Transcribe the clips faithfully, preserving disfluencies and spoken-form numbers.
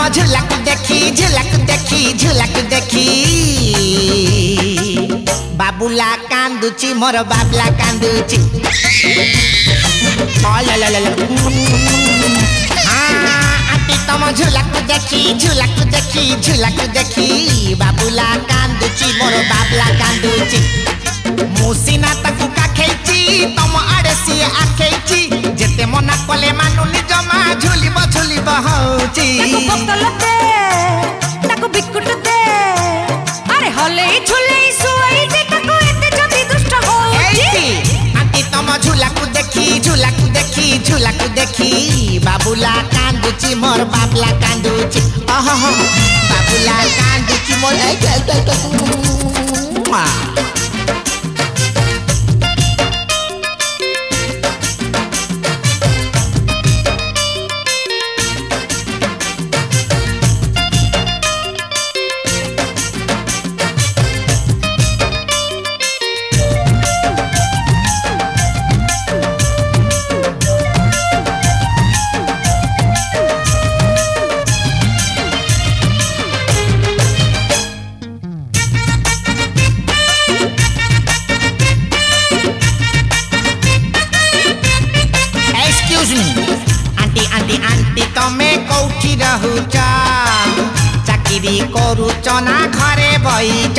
झुलक देखी झुलक देखी झुलक देखी बाबुला कांदुची मोर बाबला कांदुची आंटी तुम झुलक देखी झुलक देखी झुलक देखी बाबुला कांदुची मोर बाबला कांदुची मुसीना ताकू काखेची तुम आड़े सी आखेची जेते मना कले मानुनी जमा झुलिब झुलिब होची ताको बोतल दे ताको बिस्कुट दे अरे हले झुले सुई दे ताको एते जदी दुष्ट होची आंटी तुम झुलक देखी झुलक देखी झुलक देखी बाबुला कांदुची मोर बाबला कांदुची ओहो बाबुला कांदुची मोर आंटी आंटी आंटी तमे कौठी रहुच चाकरी करुच ना घरे बईच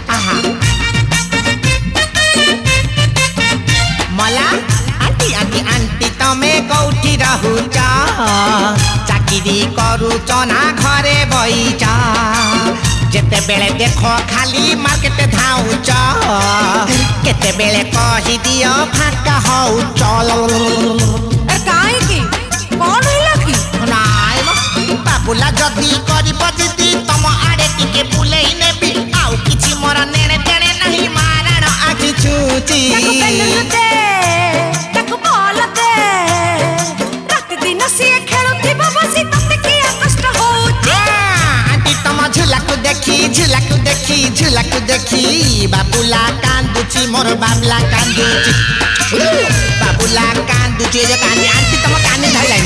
मला आंटी आंटी आंटी तमे कौठी रहुच चाकरी करुच ना घरे बईच जेते बेले देखो खाली मार्केट धाउच केते बेले कहि दियो फाका होउच काहे की कौन होला की नाय बाबुला जदी करी बजदी तम आड़े टिके बुलेई नेबी आउ किछि मोर नेने तेने नहीं मारण आखि छूची ताको बेलुन दे ताको बॉल दे रात दिन से खेलुथिबो बसी तते की कष्ट होची आंटी तम झुलक देखी झुलक देखी झुलक देखी बाबुला कांदुची मोर बाबला कांदुची बाबुला कांदुची जो कांदी आंटी तम काने धरलाई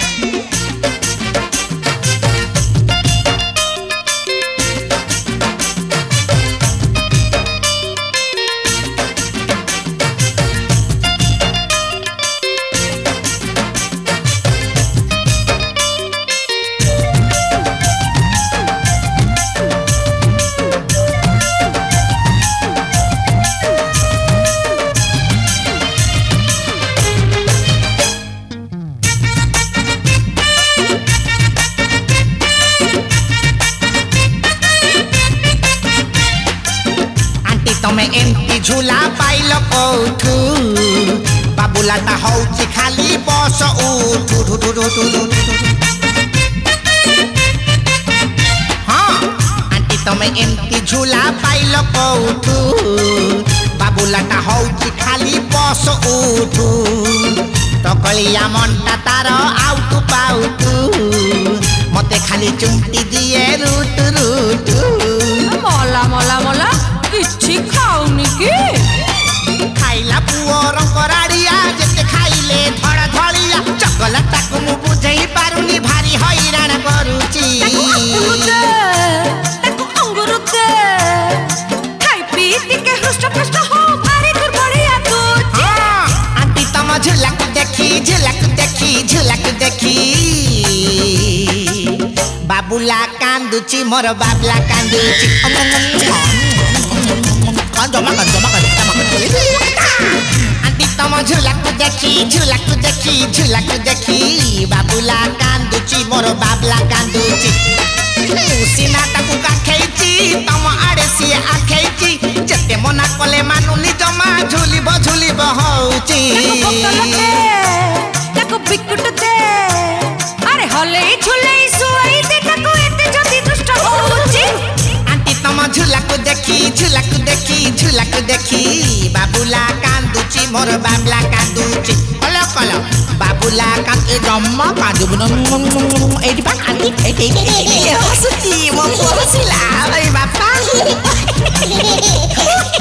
तमे एमती झूला पाइल कौठू बाबुला ता होउची खाली बस उठू हाँ आंटी तमे एमती झूला पाइल कौठू बाबुला ता होउची खाली बस उठू टकलिया मनटा तार आउटू पाउटू मते खाली चुमटी दिए रूट रूट मोला मोला मोला किछि खाउनी की खाइला पुअर कराड़िया जेते खाइले धड़ धड़िया चकलेट ताकू मु बुझेई पारुनी भारी हैरान करूची ताकू अंगूर दे खाई पी के हृष्ट पुष्ट हो भारी दुर्बड़िया तू आंटी तम झुलक देखी झुलक देखी झुलक देखी बाबुला कांदुची मोर बाबला कांदुची आंटी तम झुलक देखी झुलक देखी झुलक देखी बाबुला कांदुची मोर बाबला कांदुची मुसीना ताकू काखेची तम आड़े सी आखेची जेते मना कले मानुनी जमा झुलिब झुलिब होउची ताको बिस्कुट दे अरे हले झुले सुई दे ताको एते जदी दुष्ट होउची आंटी तम झुलक देखी झुलक देखी झुलक देखी बाबुला कांदुची मोर बाबला कांदुची कलो कलो बाबुला कांद ए जम्मा कांदु एटी पा आंटी एटी हसुची मो हसिला ए बापा